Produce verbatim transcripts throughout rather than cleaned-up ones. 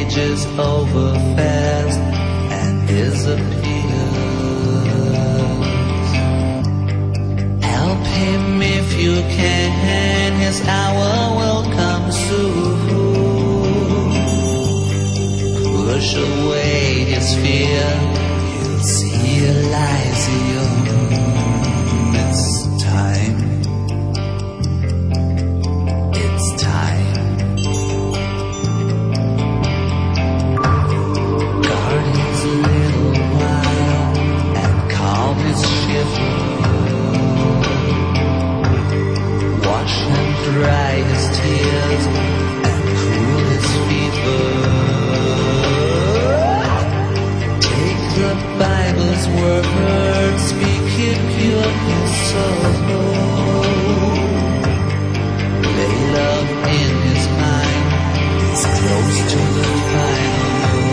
ages over fast and disappears. Help him if you can, his hour will come soon. Push away his fear, he'll see Elysium. It's time. It's time. Guard his little while and calm his shiver. Wash and dry his tears and cool his fever. Take the Bible's word, speak it pure his soul. Lay love in his mind, he's close to the final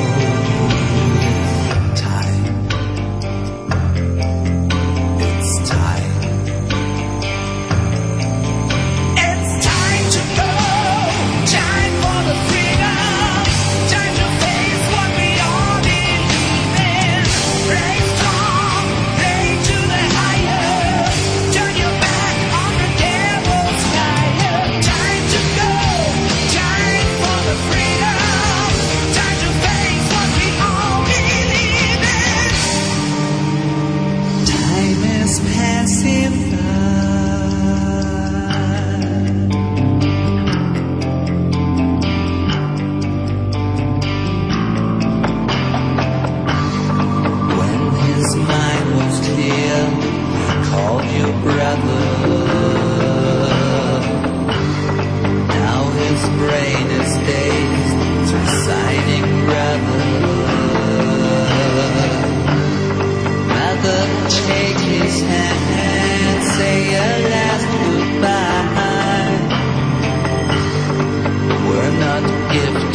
note. Time. It's time. It's time to go. Time for the freedom. Time to face what we all believe in. Pray strong, pray to the higher. Turn your back on the devil's fire. Time to go. Time for the freedom. Time to face what we all believe in. Time is passing by. When his mind was clear, he called you brother. Now his brain is dazed, reciting brother. Brother, take his hand, say a last goodbye. We're not gifted